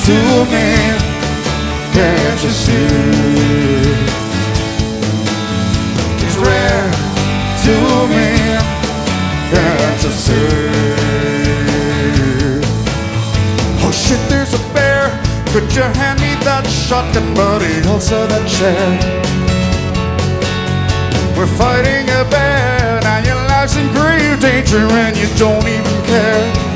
to me. Can't you see? It's rare to me. Can't you see? Oh shit, there's a bear. Could you hand me that shotgun, buddy? Also that chair. We're fighting a bear. Now your life's in grave danger and you don't even care.